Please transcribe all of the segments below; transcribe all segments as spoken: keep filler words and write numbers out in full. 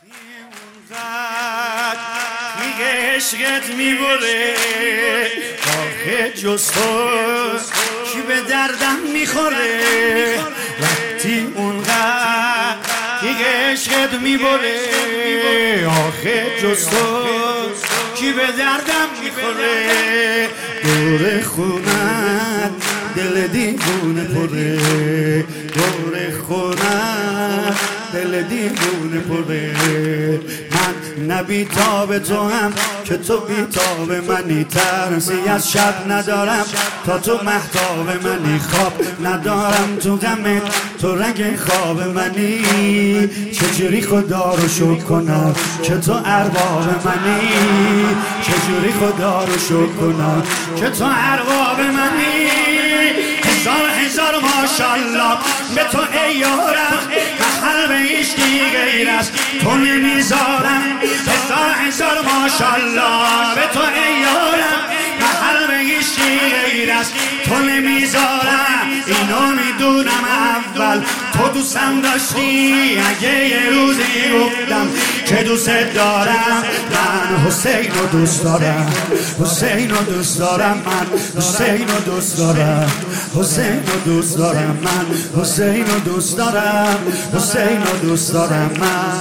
میگه عشقت میبره آخه جز تو کی به دردم میخوره وقتی اونقدر میگه عشقت میبره آخه جز تو کی به دردم میخوره دور خونت دل دیوونه پره دور خونت دل دیوونه پره من نه بیتاب تو هم که تو بیتاب منی ترسی از شب ندارم تا تو مهتاب منی خواب ندارم تو غمت تو رنگ خواب منی چجوری خدا رو شکر کنم که تو ارباب منی چجوری خدا رو شکر کنم که تو ارباب منی هزار هزار ماشالله به تو ای یارم قلب عشقی غیر از تو نمیذارم هزار هزار ماشالله به تو ای یارم قلب عشقی غیر از تو نمیذارم اینو میدونم اول تو دوستم داشتی اگه یه روزی گفتم که دوست دارم من حسین رو دوست دارم حسین رو دوست دارم من حسین رو دوست دارم حسین رو دوست دارم من حسین رو دوست دارم حسین رو دوست دارم من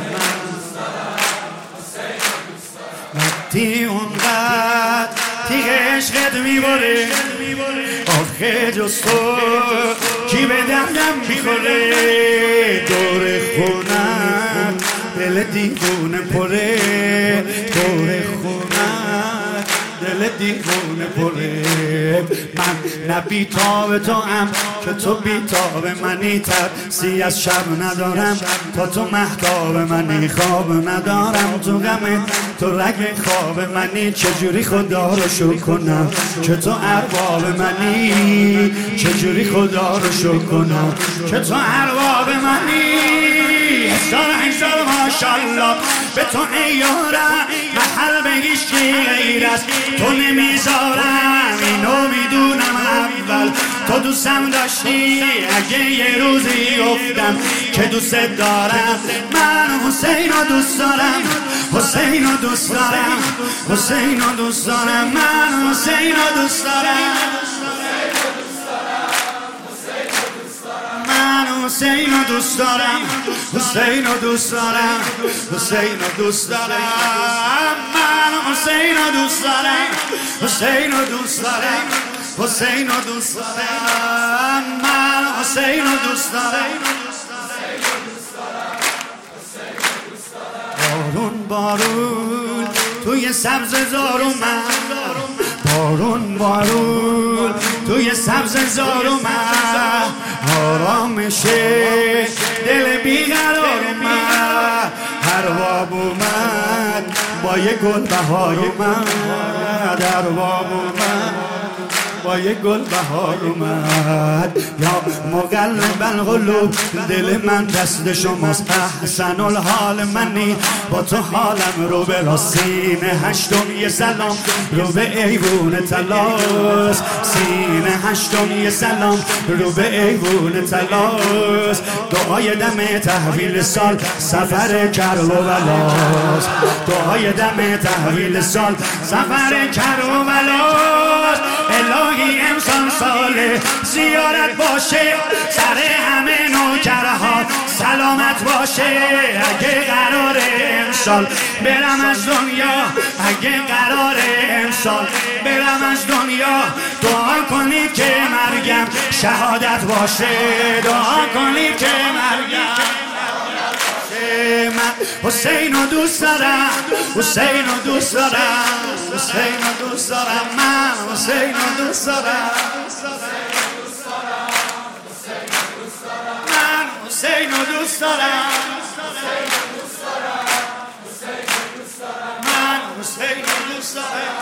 وقتی اونقدر تیغ عشقت میباره آخه جز تو کی به دردم میخوره دور خونم دل دیوونه پره دور خونم دل دیوونه پره من نه بیتاب تو هم که تو بیتاب منی ترسی از شب ندارم تا تو مهتاب منی خواب ندارم تو غم تو رگ خواب منی چجوری خدا رو شکر کنم که تو ارباب منی چجوری خدا رو شکر کنم که تو ارباب منی هزار هزار ماشالله به تو ای یارم محل به هیچی غیر از تو نمیذارم اینو میدونم اول تو دوستم داشتی اگه یه روزی گفتم که دوست دارم من حسین رو دوست دارم حسین رو دوست دارم حسین رو دوست دارم من حسین رو دوست دارم من حسین رو دوست دارم حسین رو دوست دارم حسین رو دوست دارم من حسین رو دوست دارم حسین رو دوست دارم حسین رو دوست دارم من حسین رو دوست دارم بارون بارون توی سبز زار من بارون بارون توی سبز زار من آرامش دل بیقرار من هر باب اومد با یه گل بهار اومد هر باب اومد با یه گل بهار اومد یا مقلب القلوب دل من دست شماست احسن الحال منی با تو حالم رو به سینه هشتم یه سلام رو به ایوون تلاس سینه هشتم یه سلام رو به ایوون تلاس دعای دم تحویل سال سفر کرب و بلاست دعای دم تحویل سال سفر کرب و بلاست الهی امسال سال زیارت باشه سر همه نوکرها سلامت باشه اگه قرار امسال برم از دنیا اگه قرار امسال برم از دنیا دعا کنید که مرگم شهادت باشه دعا کنید که مرگم من حسین رو دوست دارم حسین رو دوست دارم حسین رو دوست دارم من حسین رو دوست دارم من حسین رو دوست دارم من حسین رو دوست دارم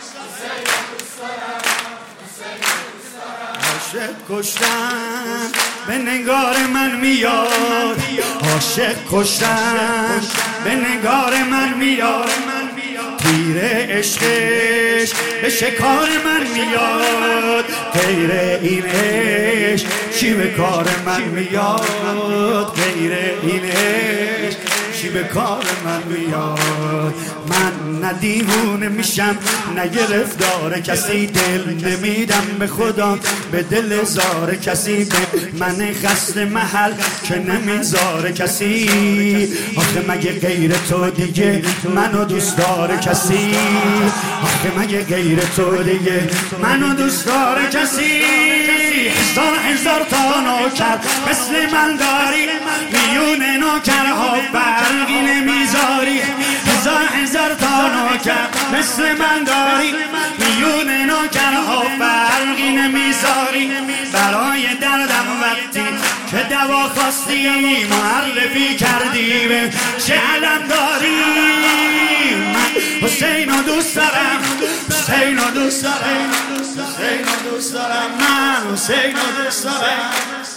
عاشق کشتن به نگار من میاد عاشق کشتن به نگار من میاد تیر عشقش به شکار من میاد غیر این عشق چی به کار من میاد غیر این عشق چی به کار من میاد. من نه دیوونه میشم نه گرفتار کسی، دل نمیدم به خدا به دل زار کسی، به من خسته محل که نمیذاره کسی. آخه مگه غیر تو دیگه منو دوست داره کسی؟ آخه مگه غیر تو دیگه منو دوست داره کسی؟ هزار هزار تا نوکر مثل من داری، میون نوکرها فرقی نمیذاری. هزار هزار تا نوکر مثل من داری، میون نوکرها فرقی نمیذاری. برای دردم وقتی که دوا خواستی معرفی کردی به چه علم داری. من حسینو دوست دارم، حسینو دوست دارم، حسینو دوست دارم، من حسینو دوست دارم.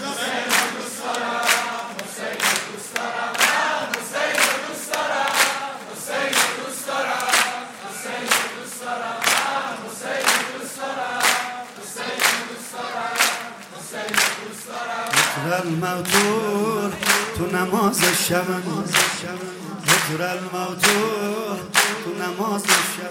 هجر الموتور تو نماز شب، هجر الموتور تو نماز شب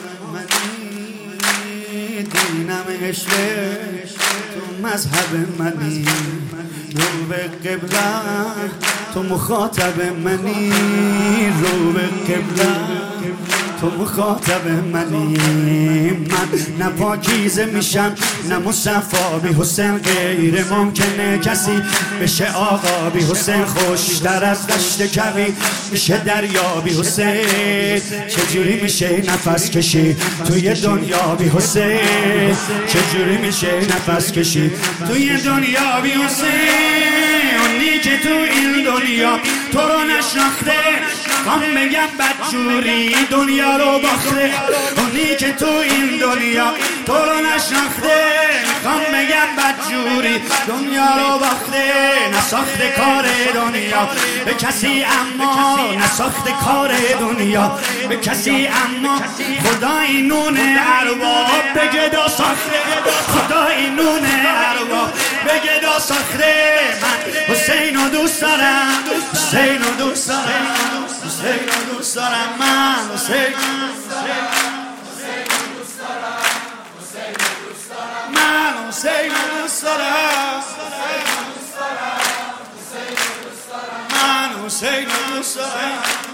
منی، دینم عشق تو مذهب منی، رو به قبله تو مخاطب منی، رو به قبله تو مخاطب منی. من نه پاکیزه میشم نه مصطفی بی حسین، غیر ممکنه کسی بشه آقا بی حسین. خوشتر از دشت کوی میشه دریا بی حسین، چجوری میشه نفس کشی توی دنیا بی حسین؟ چجوری میشه نفس کشی توی دنیا بی حسین؟ اونی که تو این دنیا تو رو نشناخته کام بگم بدجوری دنیا رو باخته. اونی که تو این دنیا تو رو نشناخته کام بگم بدجوری دنیا رو باخته. نساخته کار دنیا به کسی اما، نساخته کار دنیا به کسی اما، خدا این نون ارباب به گدا ساخته، خدا این نون ارباب به گدا ساخته. من حسینو دوست دارم، حسینو دوست دارم، حسینو دوست دارم، من حسینو دوست دارم، من حسینو دوست دارم، من حسینو دوست دارم.